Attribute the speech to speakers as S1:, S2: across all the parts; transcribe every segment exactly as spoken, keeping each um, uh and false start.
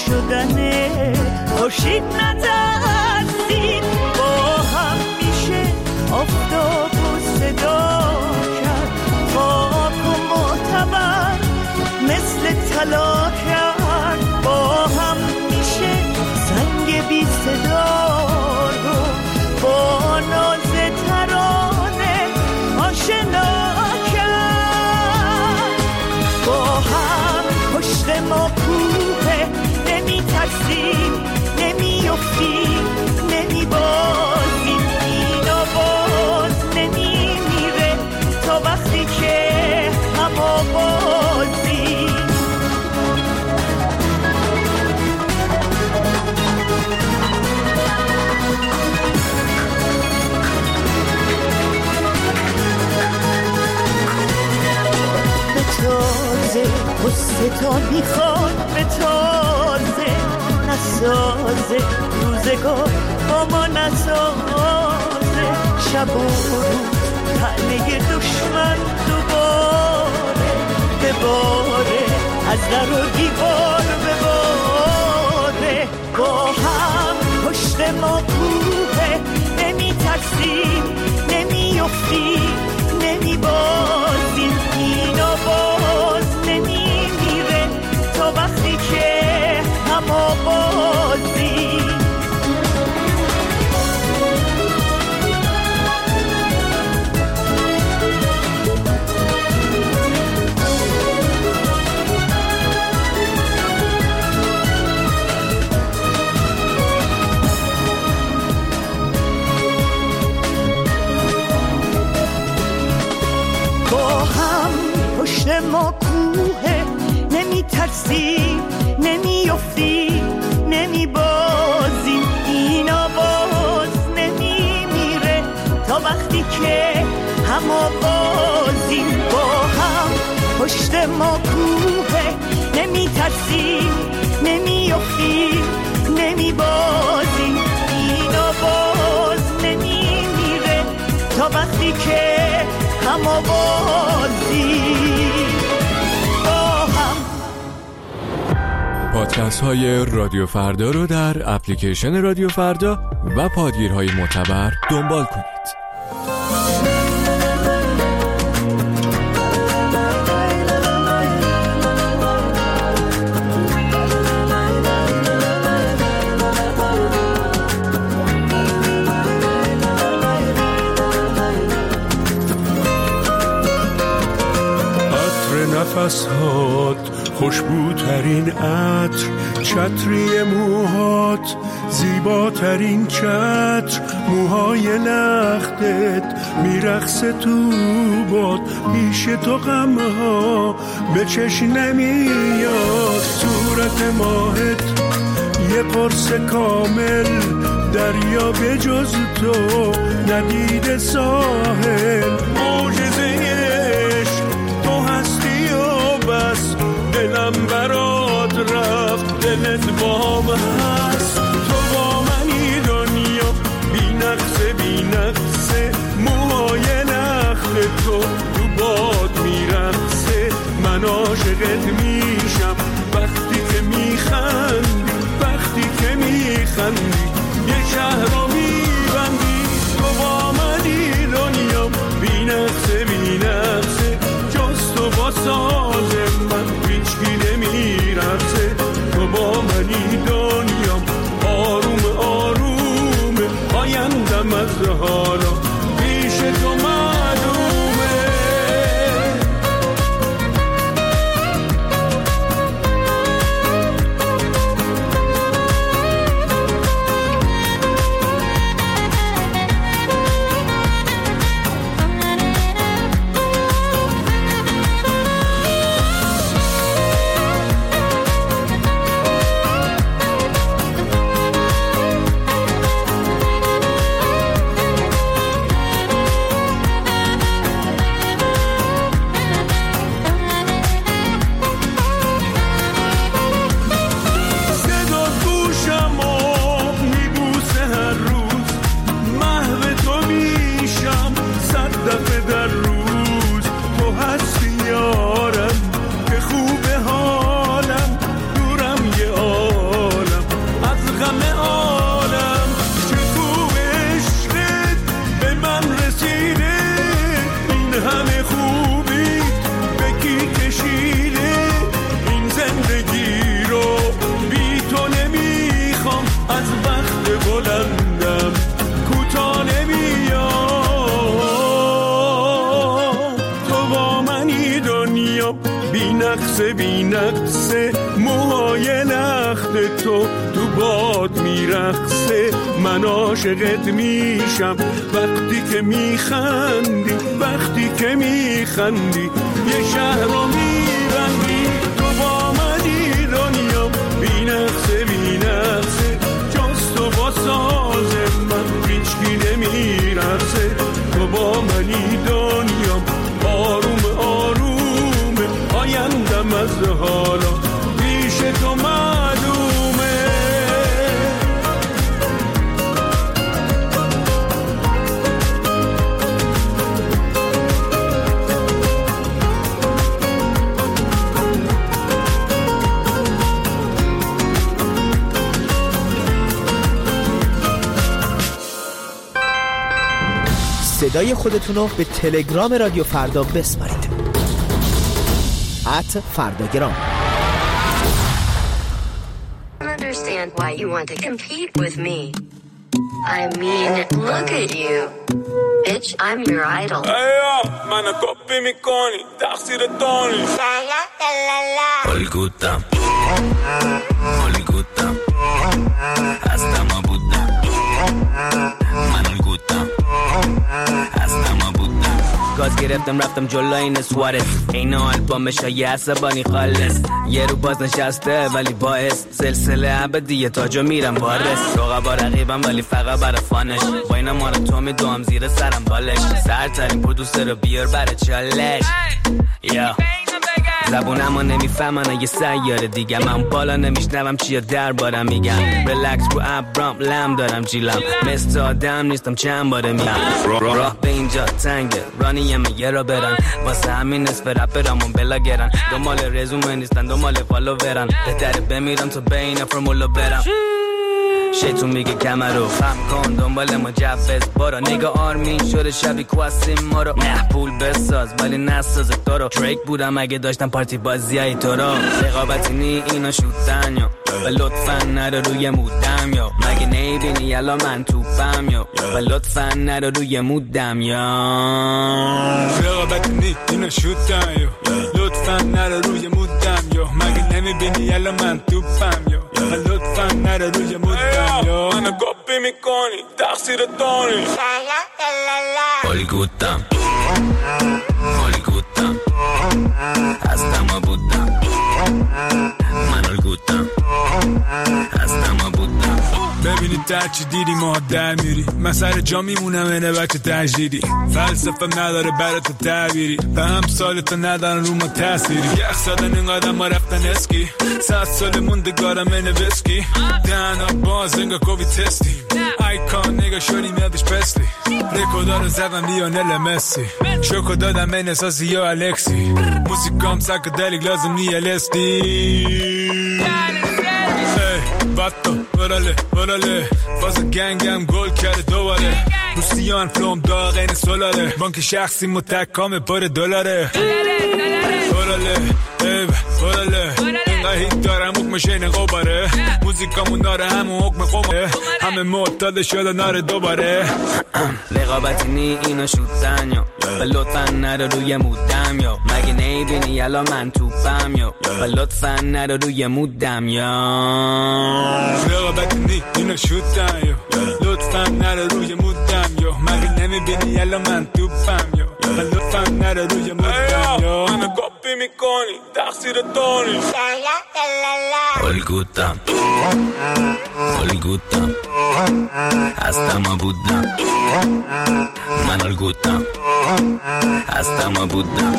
S1: شدن خورشید نترسید، با هم میشه آفتاب و صدا کرد، خاک و معتبر مثل طلا کرد، با هم میشه زنگ بی صدا رو با ناز ترانه آشنا کرد، با هم پشت ما کوه، نمی ترسیم نمی افتیم نمی بازیم، اینا باز نمی میره تا وقتی که هم آوازیم. به تازه قصه تا میخواد به تازه نسازه، روزگار با ما نسازه، شب و روز تنه دشمن دوباره بباره، از در و دیوار بباره، با هم پشت ما کوه، نمی ترسیم نمی افتیم نمی بازیم، اینا باز نمی میره تا وقتی که هم آوازیم. پشت ما کوه، نمی ترسیم نمی افتیم نمی بازیم، اینا باز نمی میره تا وقتی که هم آوازیم، با هم پشت ما کوه، نمی ترسیم نمی افتیم نمی بازیم، اینا باز نمی میره تا وقتی که هم آوازیم.
S2: پادکست های رادیو فردا رو در اپلیکیشن رادیو فردا و پادگیرهای معتبر دنبال کنید.
S3: نفسات خوشبوترین عطر، چتری موهات زیباترین چتر، موهای لختت میرقصه تو باد، پیش تو غمها به چشم نمیاد، صورت ماهت یه قرص کامل، دریا به جز تو ندید ساحل، معجزه تو هستی و بس، دلم برات رفت دلت بام هست، تو با منی دنیا بی نقصه بی نقصه، موهای نخل تو تو باد میرقصه، من عاشقت میشم وقتی که میخندی، وقتی که میخندی یه شهر رو میبندی، تو با منی دنیا بی نقصه بی نقصه، جز تو با ساز من هیچکی نمیرقصه، تو با منی دنیا آروم آروم، آیندم از حالا پیش تو معلومه. تو تو باد میرقصه، من عاشقت میشم وقتی که میخندی، وقتی که میخندی یه شهر رو میبندی. تو با منی دنیا بی نقصه بی نقصه، جز تو با ساز من هیچکی نمیرقصه. تو با منی دنیا آروم آروم، آیندم از حالا پیش تو معلومه.
S4: صدای خودتون رو به تلگرام رادیو فردا بسپارید. ات فرداگرام.
S5: I don't understand why you want to compete with me. I mean, look at you. Bitch, I'm your idol.
S3: Eyo, منو کپی میکنی، تقصیر تو نیست.
S6: Hollywoodam, Hollywoodam, hasta ma budam, man Hollywoodam, hasta ma budam. گاز گرفتم رفتم جلو این سوارت، این آلبومش های عصبانی خالص، یه رو باز نشسته ولی باعث سلسله ابدیه تاجو میرم وارث. روغا با رقیبم ولی فقط برا فانش، با اینا مارا تو میدوام زیر سرم بالش، سرترین پرودوسر رو بیار برا چالش. یا زبونم رو نمیفهمن یه سیاره دیگه، من بالا نمیشنوم چیا دربارم میگم. ریلکس رو ابرام لم دارم جیلم، مثل آدم نیستم چند باره میگم. راه به اینجا تنگه رانیم یه را برن، واسه همین نصف رپرامون بلاگرن، دنبال رزومه نیستن دنبال فالوورن، بهتره بمیرم تو بین فرمولو برم. شیطون میگه کمر رو خم کن دنبال مجوز برا، نگاه آرمین شده شبی کواسیم ما رو، نه پول بساز ولی نساز تو رو. دریک بودم اگه داشتم پارتی بازیای تو رو، رقابتی نی اینا شوتن یا و لطفا نرو روی مودم یا، مگه نیبینی الان من توپم یا و لطفا نرو روی مودم یا.
S3: رقابتی نی اینا شوتن یا لطفا نرو روی مودم یا، مگه نمیبینی الان من توپم یا و لطفا نرو روی مودم. منو کپی میکنی، تقصیر تو نیست.
S6: Hollywoodam, Hollywoodam, hasta ma budam, man Hollywoodam, hasta ma budam.
S3: ببینید در چی دیدی ما در میری، من سر جا میمونم اینه بچه تجدیدی، فلسفه نداره برای تو تعبیری، به هم سال تو ندارن رو ما تأثیری. یخ زدن این قدم ما رفتن اسکی، صد سال موندگارم اینه وسکی، دهنا باز انگا کوبی تستی، آیکان نگا شدیم یادش پسلی، رکودا رو زدم لیونل مسی، شوکو دادم این اساسی یا الکسی، موسیکام ساکدلیک لازم نی الستی. باتو ورله ورله فاز گنگم گل کرده دوباره، روسیان فلوم داغ این سولاره، بانک شخصی متکام پر دلاره. ورله ایب ورله اینقدر هیت دارم حکمش این قباره، موزیکامون داره همون حکم قماره، همه معتاد شده ناره دوباره.
S6: رقابتی نی اینا شوتن یا و لطفا نرو روی مودم یا، مگه نیبینی الان من توپم یا و لطفا نرو روی مودم یا.
S3: رقابتی نی اینا شوتن یا لطفا نرو روی مودم یا، مگه نمیبینی الان من توپم یا و لطفا نرو روی مودم یا. منو کپی میکنی، تقصیر تو نیست.
S6: Hollywoodam, Hollywoodam, hasta ma budam, man Hollywoodam, hasta ma budam.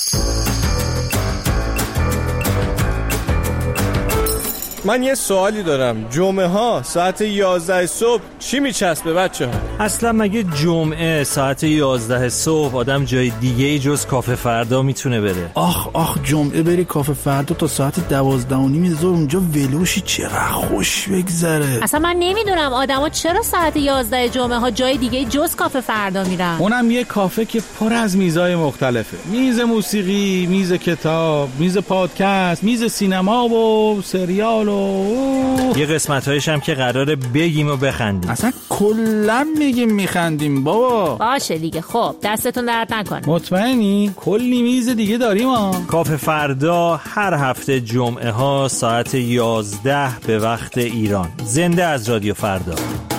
S7: من یه سوالی دارم، جمعه ها ساعت یازده صبح چی میچسبه بچه ها؟
S8: اصلا مگه جمعه ساعت یازده صبح آدم جای دیگه ای جز کافه فردا میتونه بره؟
S9: آخ آخ جمعه بری کافه فردا تا ساعت دوازده و نیم زور اونجا ولوشی، چقدر خوش بگذره.
S10: اصلا من نمیدونم آدما چرا ساعت یازده جمعه ها جای دیگه جز کافه فردا میرن.
S9: اونم یه کافه که پر از میزای مختلفه، میز موسیقی، میز کتاب، میز پادکست، میز سینما و سریال و
S8: یه قسمت‌هایش هم که قراره بگیم و بخندیم.
S9: اصلا کلا میگیم میخندیم بابا.
S10: باشه دیگه. خب دستتون درد نکنه.
S9: مطمئنی؟ کلی میز دیگه داریم ها.
S8: کافه فردا هر هفته جمعه ها ساعت یازده به وقت ایران. زنده از رادیو فردا.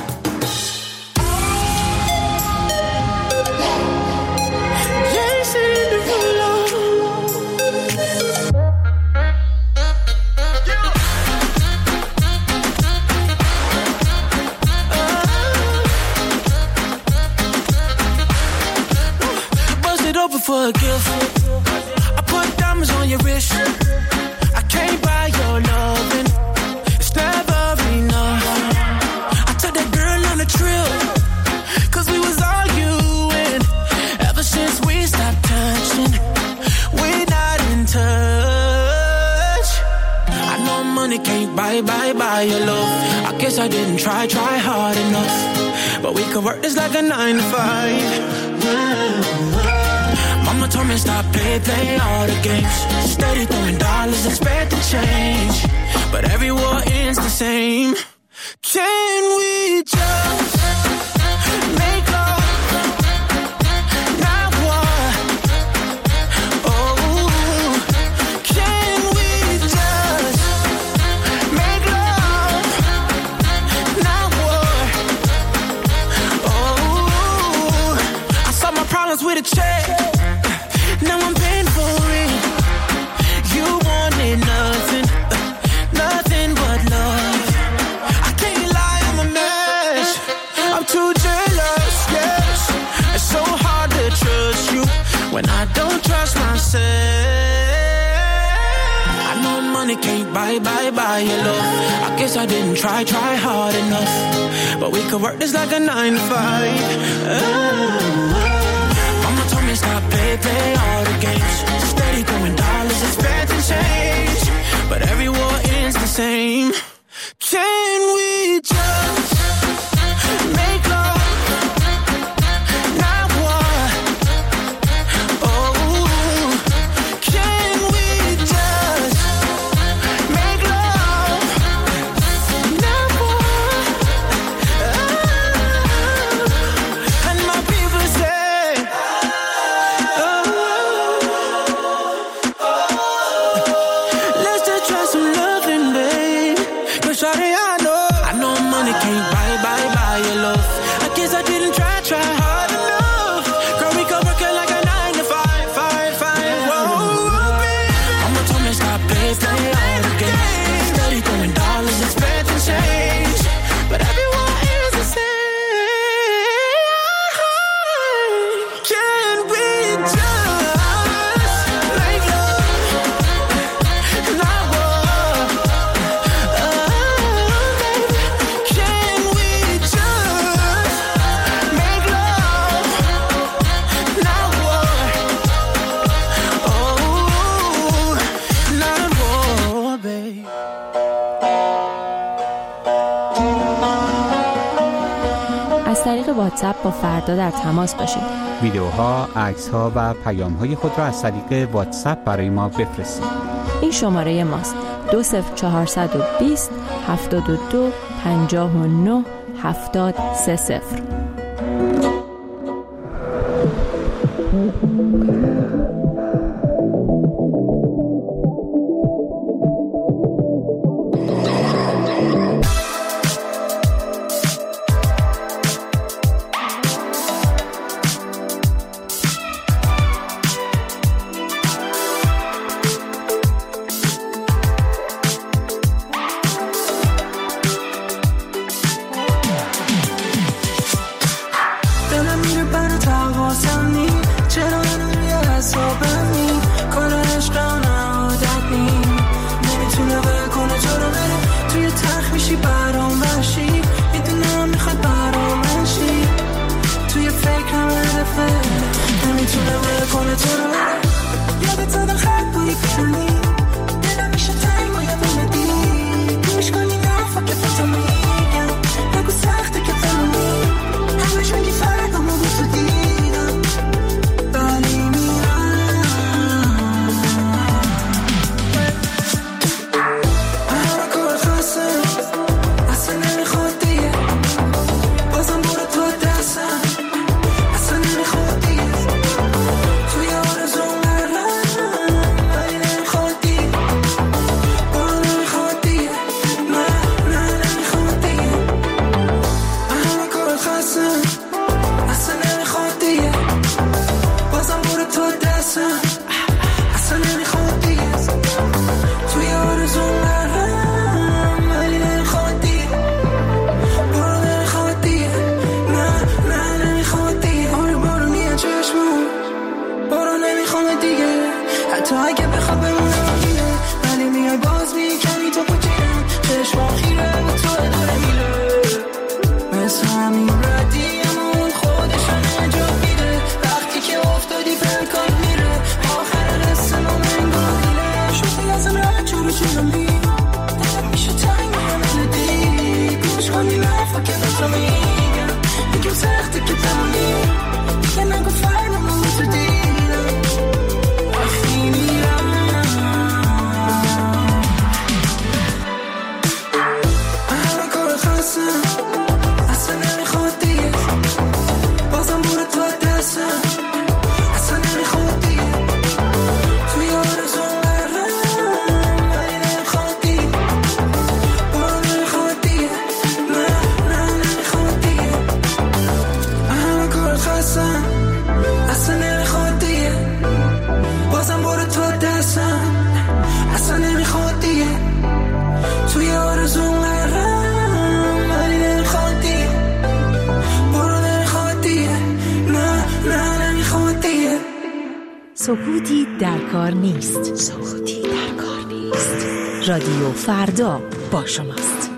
S11: For a gift, I put diamonds on your wrist. I can't buy your loving, it's never enough. I took that girl on a trip, cause we was arguing. Ever since we stopped touching, we're not in touch. I know money can't buy, buy, buy your love. I guess I didn't try, try hard enough. But we could work this like a nine to five. Mama told me stop, play, play all the games. Steady throwing dollars, expecting change. But every war ends the same. Can we just make love, not war? Oh, can we just make love, not war? Oh, I solve my problems with a check. Now I'm paying for it. You wanted nothing, nothing but love. I can't lie, I'm a mess. I'm too jealous, yes. It's so hard to trust you when I don't trust myself. I know money can't buy, buy, buy your love. I guess I didn't try, try hard enough. But we could work this like a nine to five. Oh. Stop, play, play all the games. Steady throwing dollars, expecting change. But every war ends the same. Can we just make love, not war? Oh, can we just make love, not war? Oh, and my people say
S12: واتساپ با فردا در تماس باشید.
S13: ویدیوها، عکس‌ها و پیام‌های خود را از طریق واتساپ برای ما بفرستید.
S12: این شماره ماست: دو صفر چهارصد و بیست هفتاد و دو پنجاه و نه هفتاد سه صفر.
S11: که بسا میگم یکم سخته که تمامی دیگه نگو فرنم رو تو دیدم وقتی میرم همه کار خواستم اصلا نمیخواد دیگه بازم بوده تو دستم اصلا نمیخواد دیگه توی آرزون اصلا نمیخواد دیگه بازم برو تو دستم اصلا نمیخواد دیگه توی آرزون غرقم ولی نمیخواد دیگه برو نمیخواد دیگه نه نه نمیخواد دیگه
S14: سکوتی در کار نیست سکوتی در کار نیست رادیو فردا با شماست.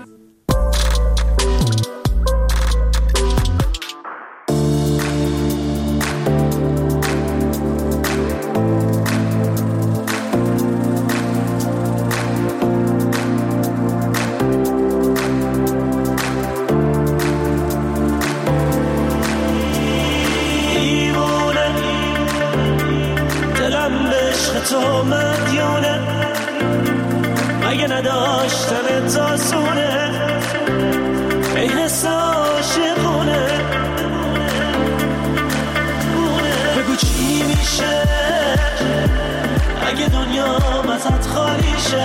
S1: تو مدیونه مگه نداشتن تاسونه ای حس عاشقونه بگو چی میشه اگه دنیا ازت خالی شه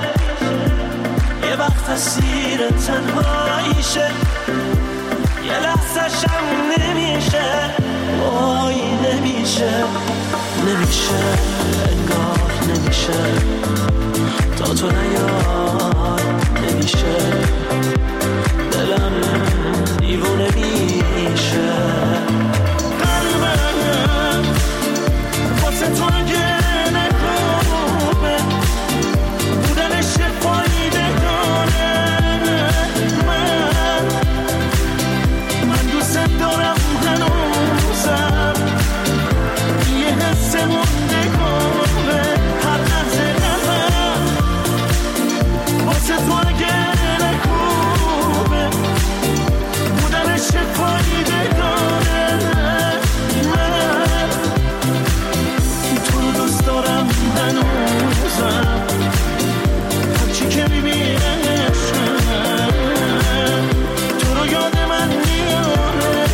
S1: یه وقت اسیر تنهاییشه یه لحظه شم نمیشه وای نمیشه نمیشه انگار نمیشه تا تو نیای نمیشه دلم دیوونه میشه قلبم واسه تو اگه نکنه بودنش فایده داره من من دوست دارم هنوزم یه حس مونده کنه هر لحظه نفر واسه تو اگه نکوبه بودنش فایده داره من تو رو دوست دارم هنوزم هرچی که میبینشم تو رو یاد من میاره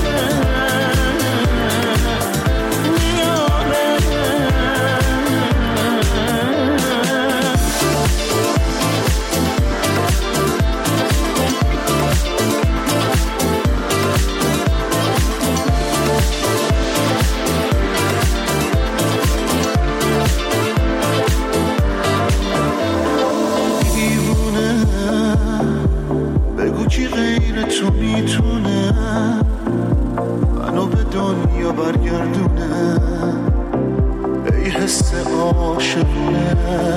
S1: تو میتونه منو به دنیا برگردونه ای حس عاشقونه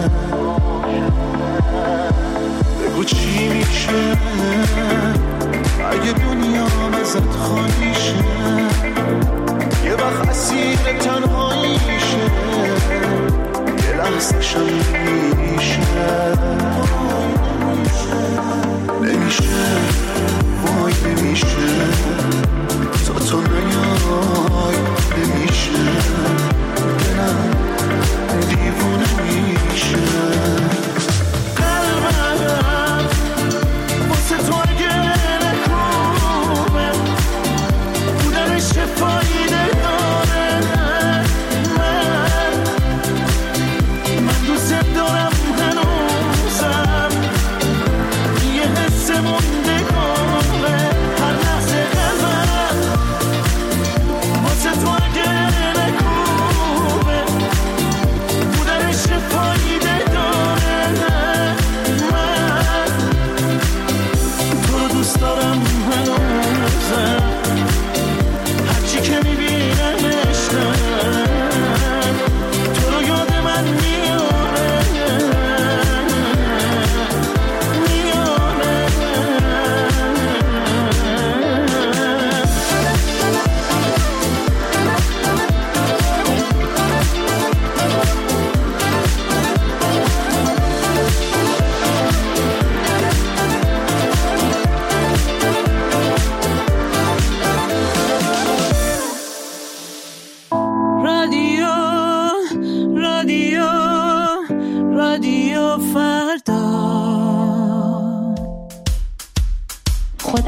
S1: بگو چی میشه اگه دنیا ازت خالی شه یه وقت اسیر تنهاییشه یه لحظه شم نمیشه نمیشه وای نمیشه تا تو نیای نمیشه دلم دیوونه میشه قلبم واسه تو اگه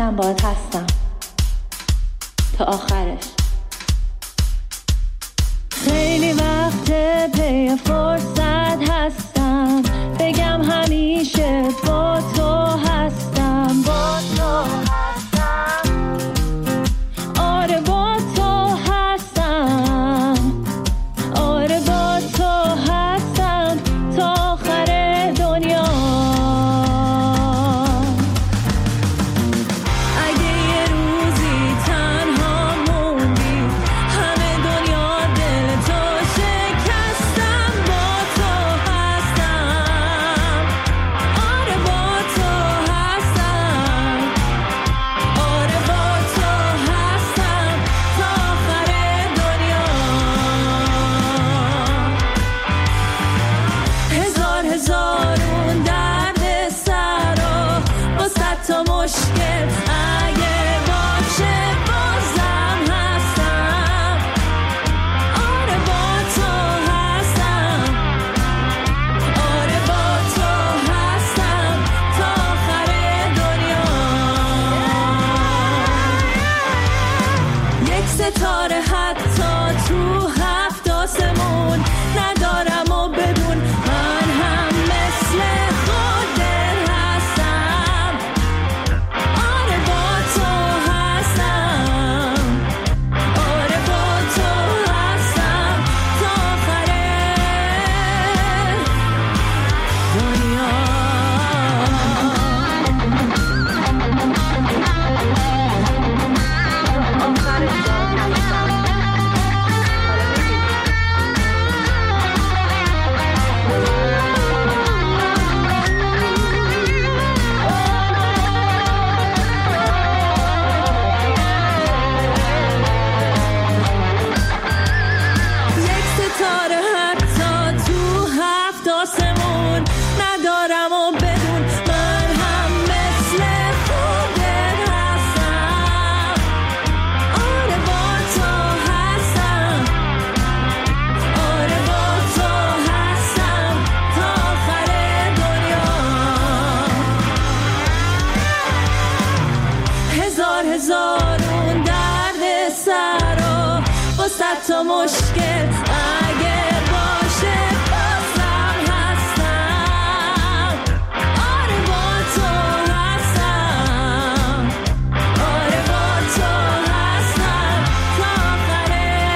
S15: خودم باهات هستم تا آخرش. خیلی وقت پی فرصت هستم بگم همیشه با تو هستم، با تو هستم، آره با تو هستم، آره با تو هستم تا آخر دنیا. ستاره حتی تو هفت آسمون ندارم و بدون من هم مثل خودت هستم، آره با تو هستم، آره با تو هستم تا آخر دنیا. هزارون درد سر و با صد تا مشکل اگه باشه بازم هستم، آره با تو هستم، آره با تو هستم تا آخر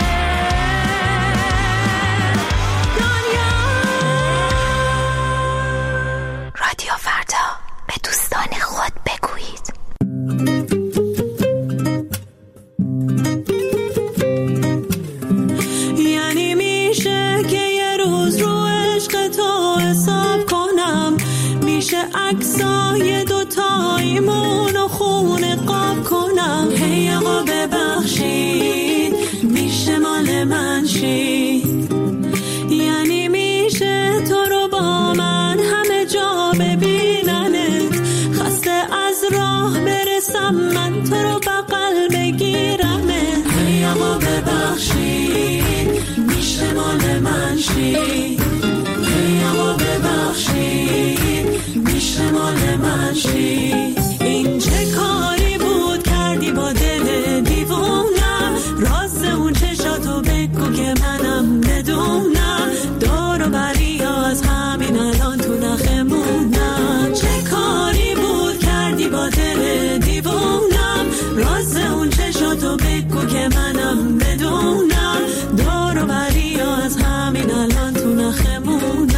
S15: دنیا.
S14: رادیو فردا، به دوستان خود بگویید.
S11: عکسای دوتاییمون و خونه قاب کنم، هی آقا ببخشید میشه مال من شید، یعنی میشه تو رو با من همه جا ببیننت، خسته از راه برسم من تو رو بغل بگیرمت، هی آقا ببخشید میشه مال من شید، هی آقا ببخشید میشه مال من شی. این چه کاری بود کردی با دل دیوونم، راست اون چشاتو بگو که منم بدونم، دور و بری از همین الان تو نخمونم، چه کاری بود کردی با دل دیوونم، راست اون چشاتو بگو که منم بدونم، دور و بری از همین الان تو نخمونم.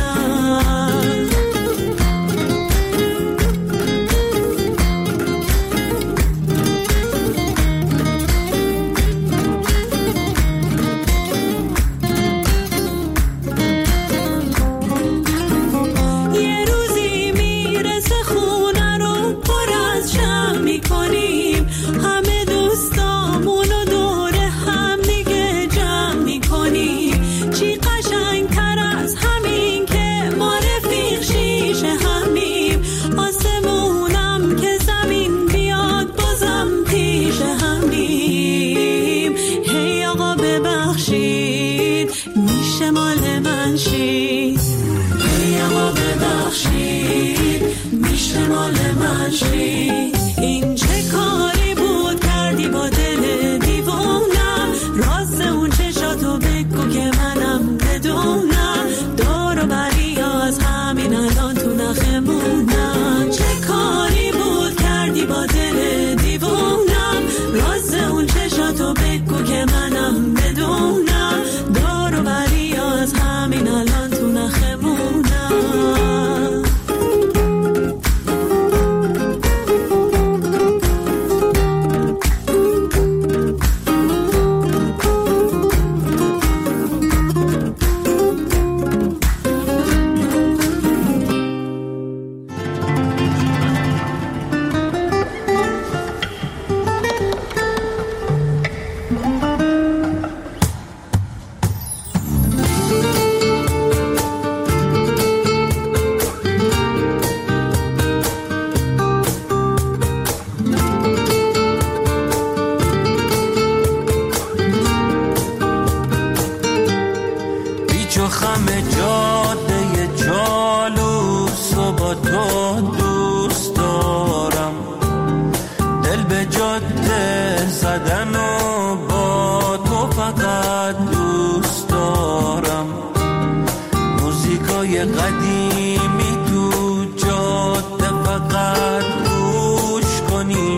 S16: ده زدن و با تو فقط دوست دارم. موزیکای قدیمی تو جاده فقط گوش کنی.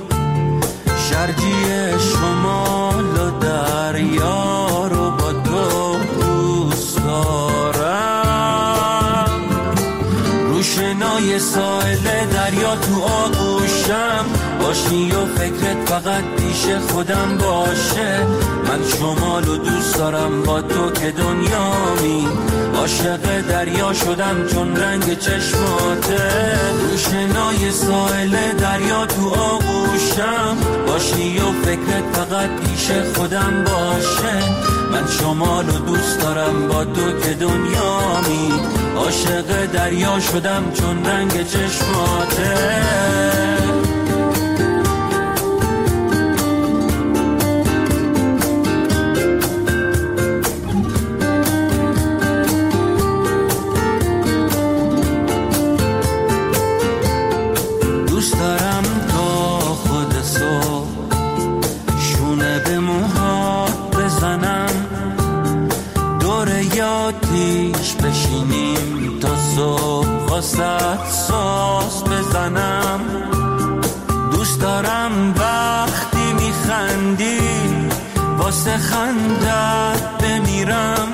S16: شرجی شمال و دریا رو با تو دوست دارم. روشنای ساحل دریا تو آغوشم باشی و فکرت فقط پیش خودم باشه. من شمال و دوست دارم با تو که دنیامی. عاشق دریا شدم چون رنگ چشماته. روشنای ساحل دریا تو آغوشم باشی و فکرت فقط پیش خودم باشه. من شمال و دوست دارم با تو که دنیامی. عاشق دریا شدم چون رنگ چشماته. بشینیم تا صبح واسه ساز بزنم. دوست دارم وقتی میخندی واسه خندت بمیرم.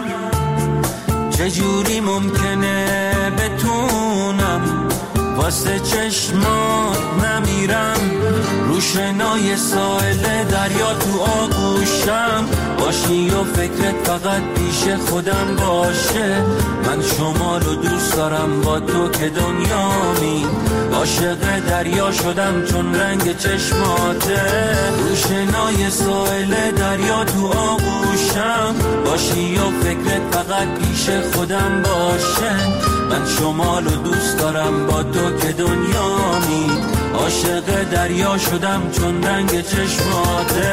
S16: چجوری ممکنه بتونم واسه چشمات نمیرم. روشنای ساحل دریا تو آغوشم باشی و فکرت فقط پیش خودم باشه. من شمال و دوست دارم با تو که دنیامی. عاشق دریا شدم چون رنگ چشماته. روشنای ساحل دریا تو آغوشم باشی و فکرت فقط پیش خودم باشه. من شمال و دوست دارم با تو که دنیامی. عاشق دریا شدم چون رنگ چشماته.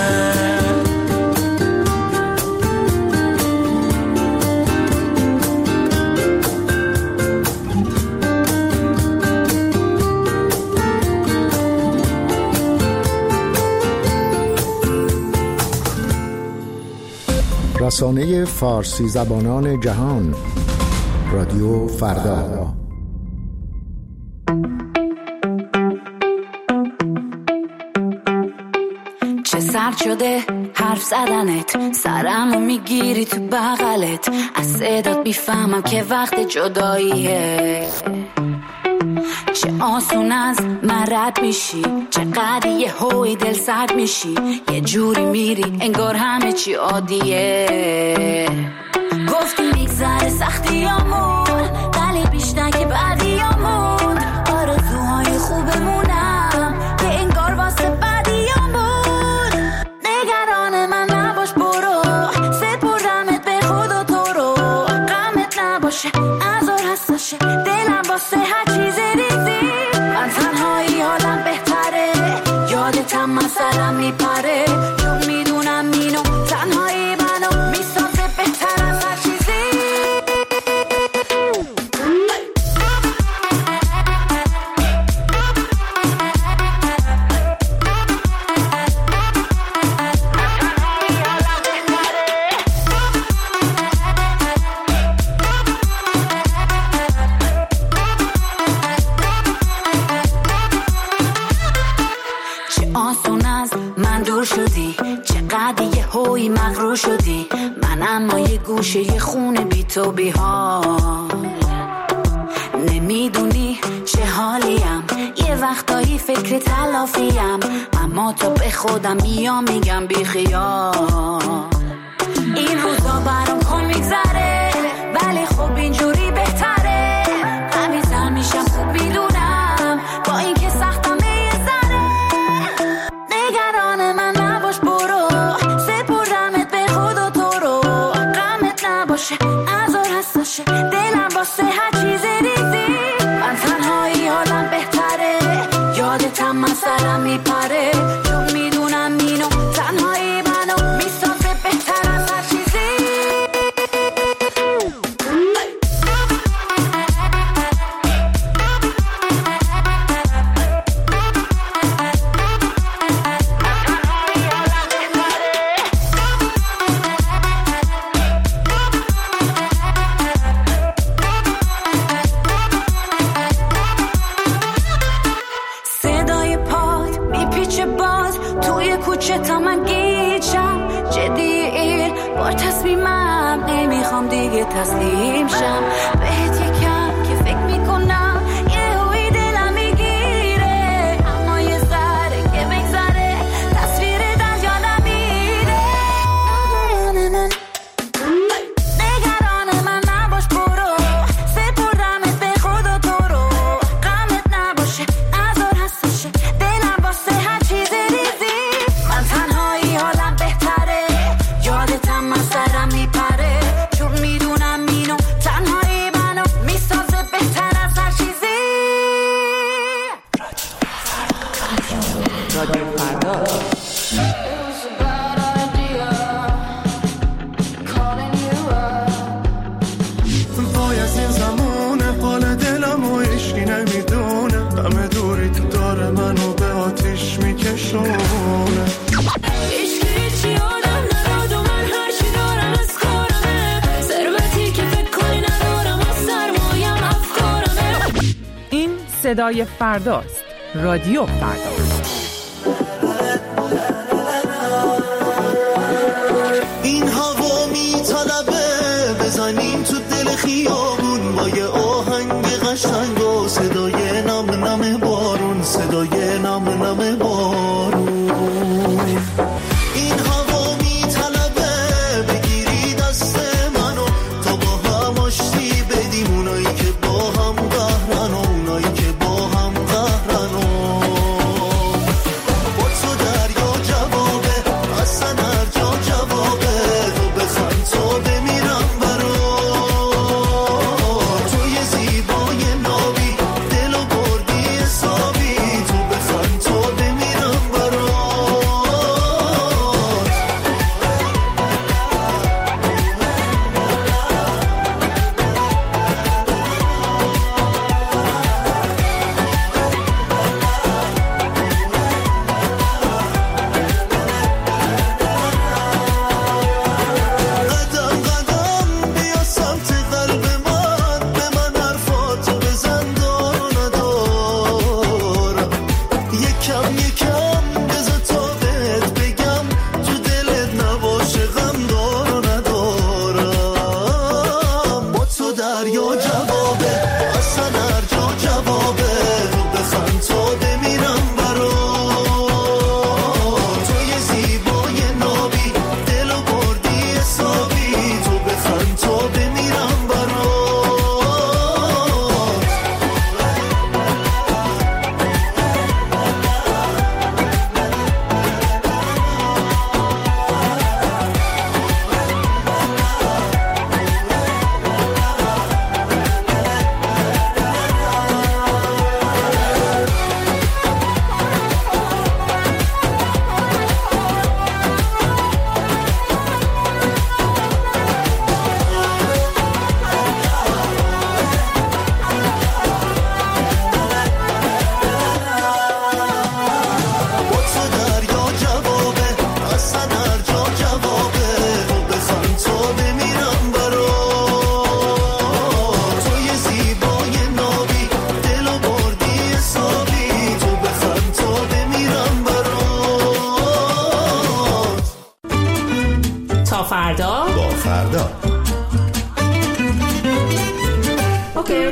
S17: رسانه فارسی زبانان جهان رادیو فردا.
S15: چه سرد شده حرف زدنت، سرمو میگیری تو بغلت. از صدات میفهمم که وقت جداییه. چه آسون از من رد میشی، چقدر یه هوی دل سرد میشی. یه جوری میری انگار همه چی عادیه. گفتی میگذره سختیامون، ولی بیشتر که بعدیامون. آرزوهای خوبمونم که انگار واسه بعدیامون. نگران من نباش برو، سپردمت به خود و تو رو. غمت نباشه ازار هستشه دلم واسه هر چیز ریزی. من تنهایی حالم بهتره، یادتم من سرم میپره. چون میدونم اینو تنهایی منو میسازه بهتر از هر چیزی. شدی چقدر یه هوی مغرور شدی. من اما یه گوشه یه خونه بی تو بی حال. نمیدونی چه حالیم، یه وقتایی فکر تلافیم. اما تو به خودم میام میگم بی خیال. این روزا برام کن میگذره، ولی خب اینجوری بهتره. همیشه میشم خوب میدونم با این که سختم یه ذره. نگران من نباش برو، سپردمت به خود و تو رو. غمت نباشه ازار هستشه دلم واسه هر چیز ریزی. من تنهایی حالم بهتره، یادتم من سرم میپره. چون میدونم اینو تنهایی منو میسازه بهتر از هر چیزی. توی کوچه تا من گیجم جدی بار تصمیمم نمیخوام دیگه تسلیم شم بهت یکم که فکر میکنم یه هوی دلم میگیره اما یه ذره که بگذره تصویر در یادم میره نگران من نباش برو سپردمت به خدا تو رو غمت نباشه نذار حسشه دلم واسه هر چیز ریزی من تنهایی حالم بهتره یادتم من سرم میپره چون میدونم اینو تنهایی منو میسازه بهتر از هر چیزی
S18: رادیو فردا
S1: وای از این زمونه قال دلم و عشقی نمیدونه همه دوری تو داره منو به آتیش میکشونه
S11: عشقی چی آدم نداد و من هرچی دارم از کارمه ثروتی که فکر کنی ندارم و سرمایم افکارمه.
S19: این صدای فرداست. رادیو فردا.
S1: این هوا میطلبه بزنیم تو دل خیابون با یه آهنگ قشنگ و صدای نم نم بارون صدای نم نم بارون این هوا میطلبه بگیری دست منو تا با هم آشتی بدیم اونایی که با هم قهرن و اونایی که با هم قهرن و با تو دریا جوابه اصلا هر جا جوابه تو بخند تو بمیرم برات توی زیبای نابی دل و بردی حسابی تو بخند تو بمیرم برات قدم قدم بیا سمت قلب من به من حرفاتو بزن دار و ندارم یکم یکم بذار تا بهت بگم تو دلت نباشه غم دار و ندارم با تو دریا جوابه اصلا هر جا جوابه تو بخند تو بمیرم برات توی زیبای نابی دل و بردی حسابی تو بخند تو بمیرم برات با تو دریا جوابه اصلا هر جا جوابه تو بخند تو بمیرم برات توی زیبای نابی دل و بردی حسابی تو بخند تو بمیرم برات
S10: تا فردا
S17: با فردا
S10: اوکی.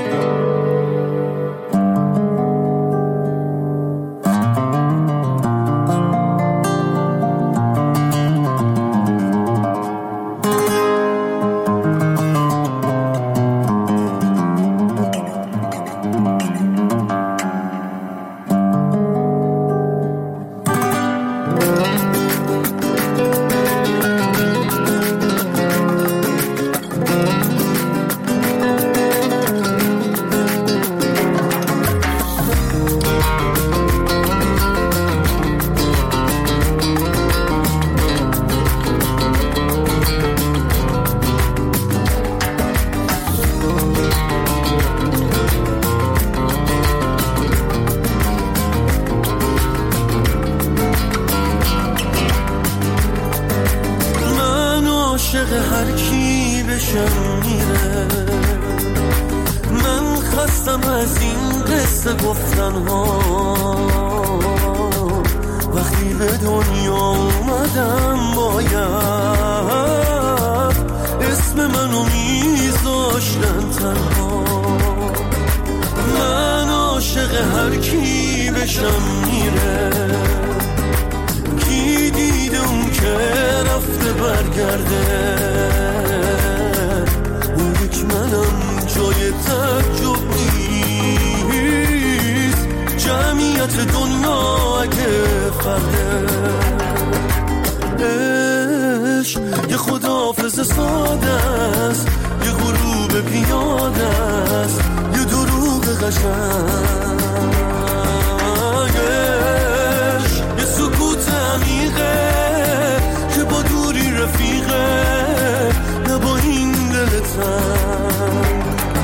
S1: عاشق هر کی بشم میره من خستم از این قصه گفتن ها وقتی به دنیا اومدم باید اسم منو میذاشتن تنها. من عاشق هر کی بشم میره، کی دیده اون که رفته برگرده. اون یک منم جای تعجب نیست، جمعیت دنیا اگه فرده. عشق یه خداحافظ ساده است، یه غروب پیاده است، یه دروغ قشنگ. یه سکوت عمیقه که با دوری رفیقه، نه با این دل تنگ.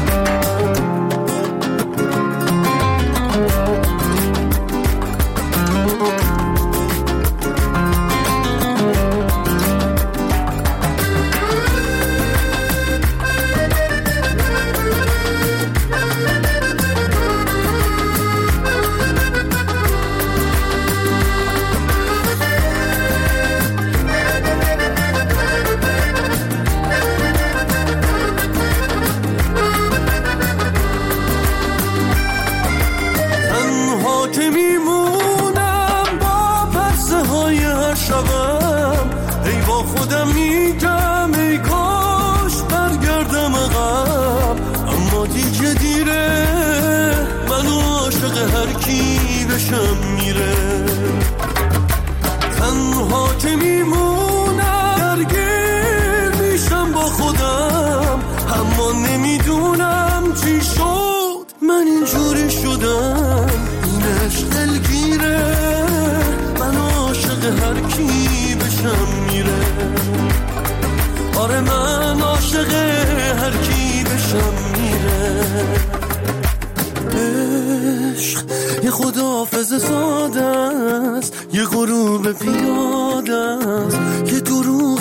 S1: یه خداحافظ ساده است، یه غروب پیاده است، یه دروغ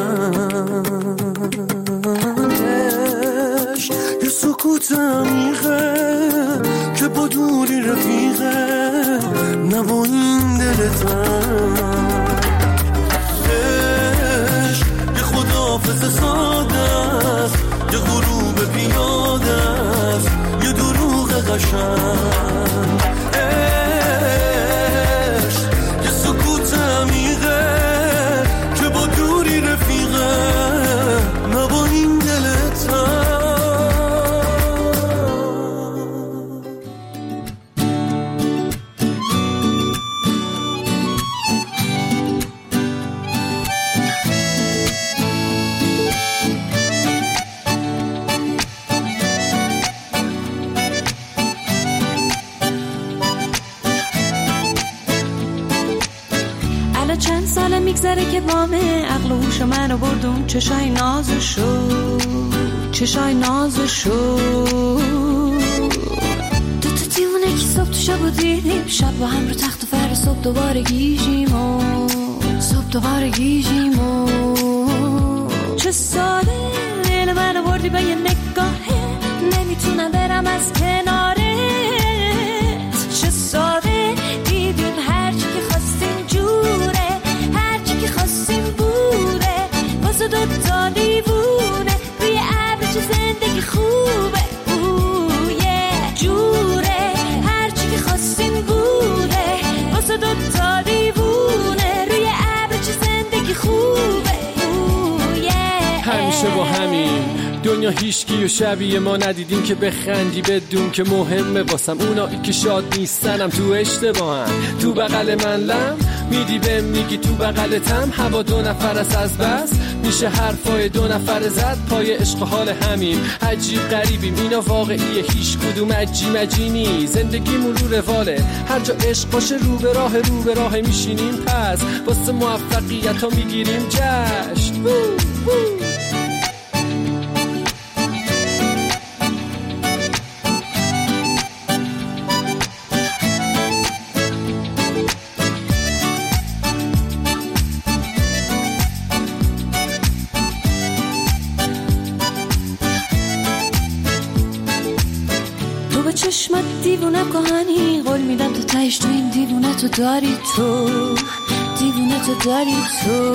S1: قشنگش، یه سکوت عمیقه که با دوری رفیقه، نه با این دل تنگ. یه خداحافظ ساده است، یه غروب پیاده است، یه دروغ قشنگ. عشق یه سکوت عمیقه که با دوری رفیقه، نه با این دل تنگ.
S18: میگذره که بامه عقل و هوش منو بردون چشای نازشو چشای نازشو دو تا دیونه که صبح تو شب و دیدیم، شب با هم رو تخت و فر صبح دوباره گیجیم و صبح دوباره گیجیم و چه ساله دل منو بردی به یه نگاهه، نمیتونم برم از کنارت. چه ساده دیدیم هرچی که خواستیم جوره، خواستیم بوده واسه دوتا دیوونه، روی ابر چه زندگی خوبه. اوه جوره هرچی که خواستیم بوده واسه دوتا دیوونه، روی ابر چه زندگی خوبه. اوه
S20: همیشه با همین دنیا هیچکی و شبیه ما ندیدیم که بخندی بدون که مهمه واسم اونایی که شاد نیستنم تو اشتباهن. تو بغل من لم میدی بهم میگی تو بغلتم، هوا دو نفر است از بس میشه حرفای دو نفر زد، پای عشق حال همین عجیب غریبیم اینا واقعیه، هیچ کدوم عجی مجینی، زندگیمون رو رواله، هر جا عشق باشه رو به راه رو به راه میشینیم، پس واسه موفقیت ها میگیریم جشن. وو وو.
S18: چشمت دیوونه کهانی، قول میدم تو تهش تو این دیوونه تو داری تو، دیوونه تو داری تو.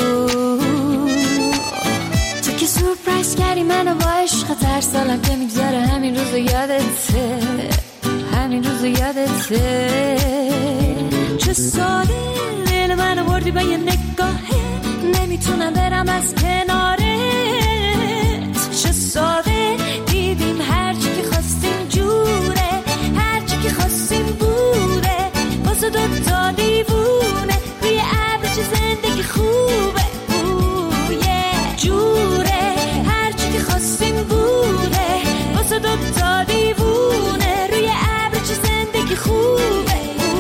S18: تو که سورپرایز کردی منو با عشق، هر سالم که میگذره همین روزو یادته، همین روزو یادته. چه ساده دل منو بردی با یه نگاهه، نمیتونم برم از کنارت. چه ساده دیدیم هرچی که خواستیم جوره، هرچی که خواستیم بوده، واسه دوتا دیوونه روی ابر چه زندگی خوبه. اوه جوره هرچی که خواستیم بوده، واسه دوتا دیوونه روی ابر چه زندگی خوبه.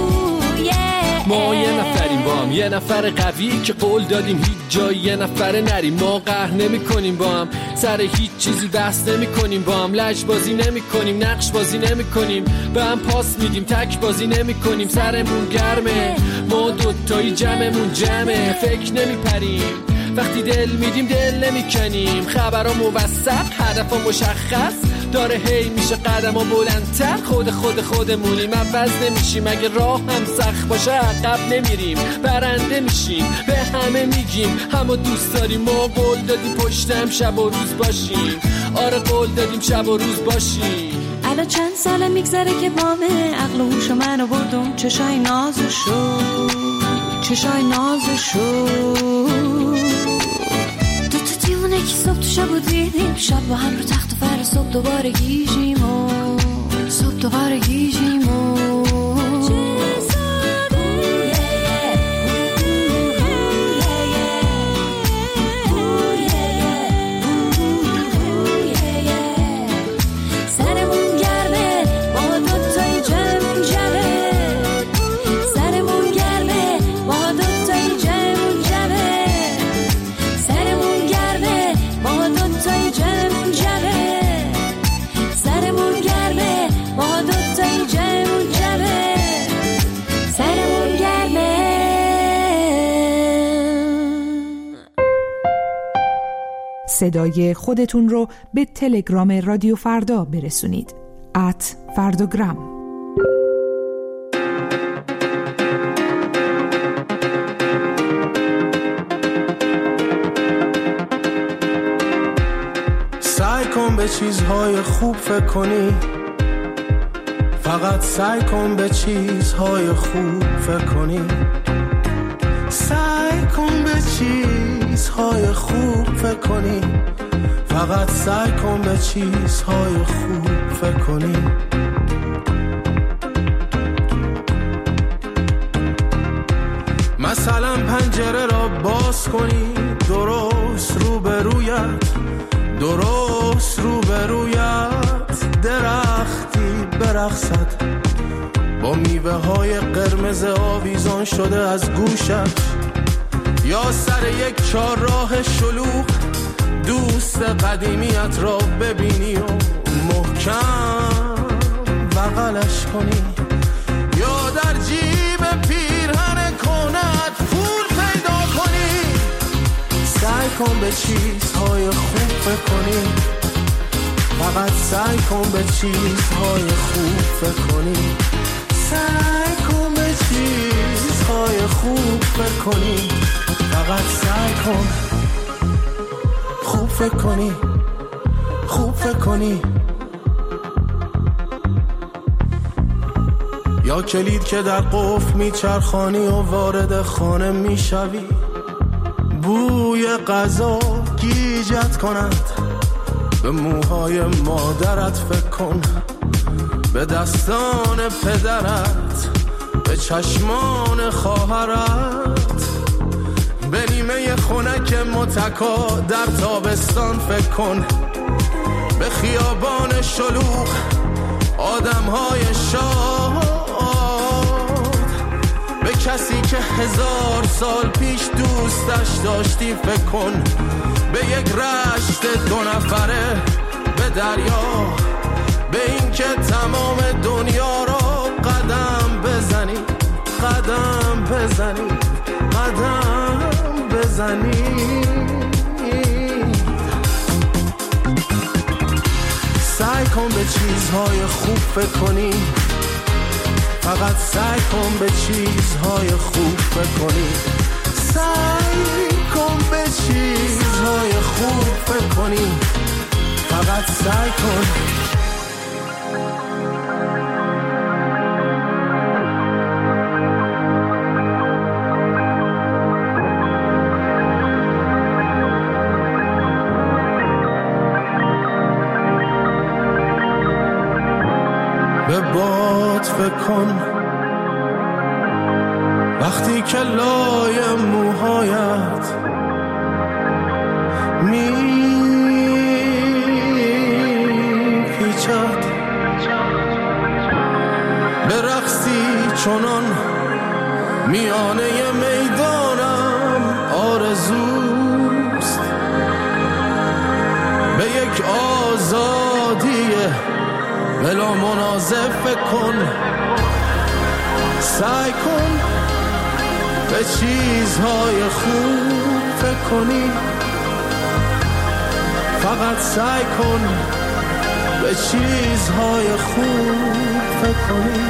S20: ما یه نفریم با هم، یه نفر قوی که قول دادیم هیچ جایی یه نفر نریم. ما قهر نمی کنیم با هم، سر هیچ چیزی بحث نمی کنیم با هم. لج بازی نمی کنیم، نقش بازی نمی کنیم، به هم پاس میدیم، تک بازی نمی کنیم. سرمون گرمه، ما دوتایی جمعمون جمعه. فکر نمی پریم وقتی دل میدیم، دل نمی کنیم. خبرها موثق، هدفها مشخص داره، هی میشه قدم ها بلندتر. خود خود خودمونیم، عوض نمیشیم. اگه راه هم سخت باشه عقب نمیریم، برنده میشیم. به همه میگیم همو دوست داریم. ما قول دادیم پشتم شب و روز باشیم. آره قول دادیم شب و روز باشیم.
S18: الان چند ساله میگذره که بامه، عقل و هوش منو بردم چشای نازشو، چشای نازشو. که صبح تو شب و دیدیم، شب با هم رو تخت و فر، صبح دوباره گیجیم و صبح دوباره گیجیم و
S21: صدای خودتون رو به تلگرام رادیو فردا برسونید. ات فرداگرام.
S22: سعی کن به چیزهای خوب فکر کنی، فقط سعی کن به چیزهای خوب فکر کنی. سعی کن به چیزهای خوب فکر کنی، فقط سعی کن به چیزهای خوب فکر کنی. مثلا پنجره را باز کنی، درست روبرویت، درست روبرویت درختی برقصد با میوه های قرمز آویزان شده از گوشت، یا سر یک چهارراه شلوغ دوست قدیمیت را ببینی و محکم بغلش کنی، یا در جیب پیرهن کنت پول پیدا کنی. سعی کن به چیزهای خوب فکر کنی، فقط سعی کن به چیزهای خوب فکر کنی. سعی کن به چیزهای خوب فکر کنی، فقط سعی کن خوب فکر کنی، خوب فکر کنی. یا کلید که در قفل میچرخانی و وارد خانه میشوی، بوی غذا گیجت کند، به موهای مادرت فکر کن، به دستان پدرت، به چشمان خواهرت، به نیمه خنک متکا در تابستان فکر کن، به خیابان شلوغ آدمهای شاد، به کسی که هزار سال پیش دوستش داشتی فکر کن، به یک رشت دو نفره به دریا، به این که تمام دنیا را قدم بزنی، قدم بزنی، قدم بزنی. سعی کن به چیزهای خوب فکر کنی، فقط سعی کن به چیزهای خوب فکر کنی، سعی کن به چیزهای خوب فکر کنی، فقط سعی کن. به باد فکر کن وقتی که لای موهایت می پیچد، به رقصی چنان میانه میدانم آرزوست، به یک آزادی بلا منازع فکر کن، سعی کن به چیزهای خوب فکر کنی، فقط سعی کن به چیزهای خوب فکر کنی.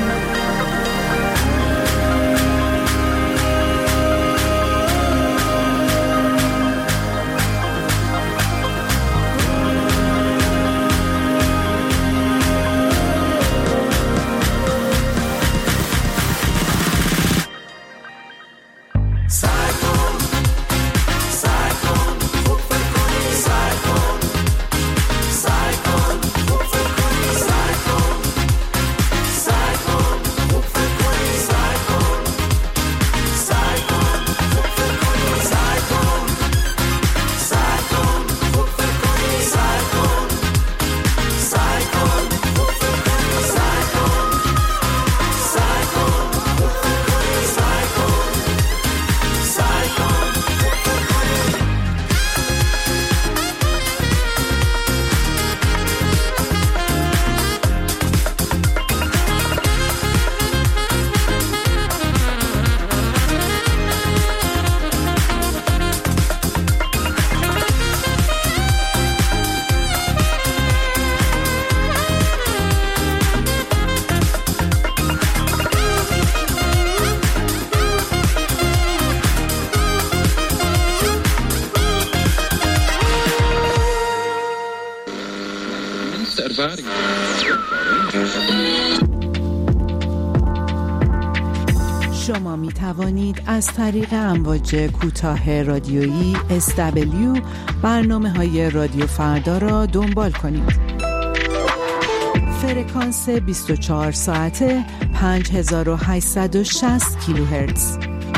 S21: شما می توانید از طریق امواج کوتاه رادیویی اس دبلیو برنامه های رادیو فردا را دنبال کنید. فرکانس بیست و چهار ساعته پنج هزار و هشتصد و شصت کیلوهرتز.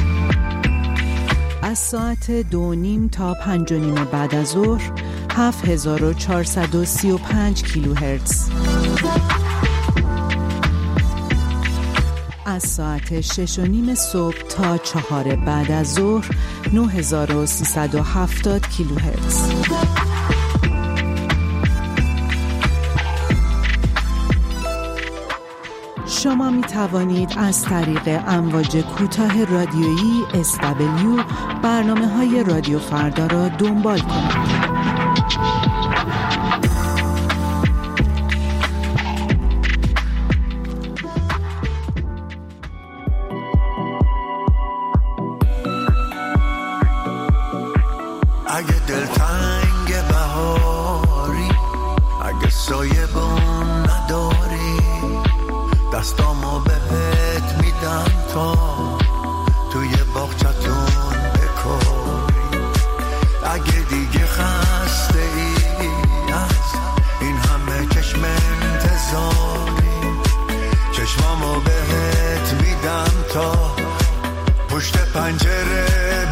S21: از ساعت دو نیم تا پنج و نیم بعد از ظهر هفت هزار و چهارصد و سی و پنج کیلوهرتز. از ساعت شش و نیم صبح تا چهار بعد از ظهر نه هزار و سیصد و هفتاد کیلوهرتز. شما می توانید از طریق امواج کوتاه رادیویی اس دبلیو برنامه های رادیو فردا را دنبال کنید.
S1: اگه دلتنگ بهاری، اگه سایه بون نداری، دستامو بهت میدم تا توی باغچتون بکاری. اگه دیگه خسته ای از این همه چشم انتظاری، چشمامو بهت میدم تا پشت پنجره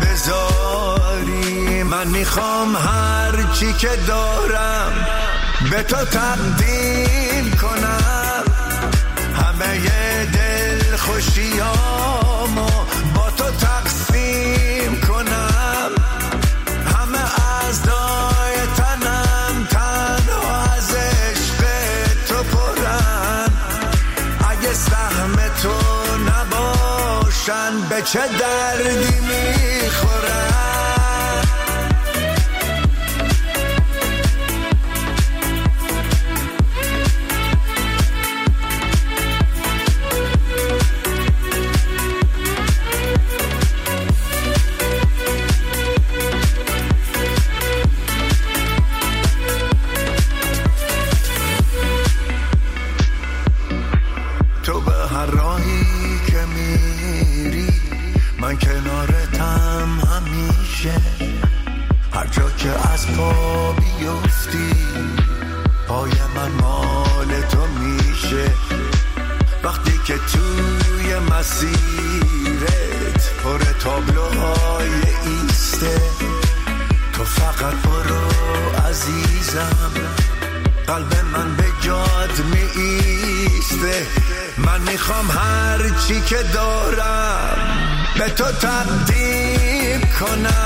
S1: بذاری. من میخوام هر چی که دارم به تو تقدیم کنم، همه دل خوشیامو با تو تقسیم کنم، همه اعضای تنم تنها از عشق تو پرن. اگه سهم تو نباشن به چه دردی میخورن؟ پا بیفتی پای من مال تو میشه وقتی که توی مسیرت پر تابلوهای ایسته تو فقط برو عزیزم قلب من به جات می ایسته من میخوام هر چی که دارم به تو تقدیم کنم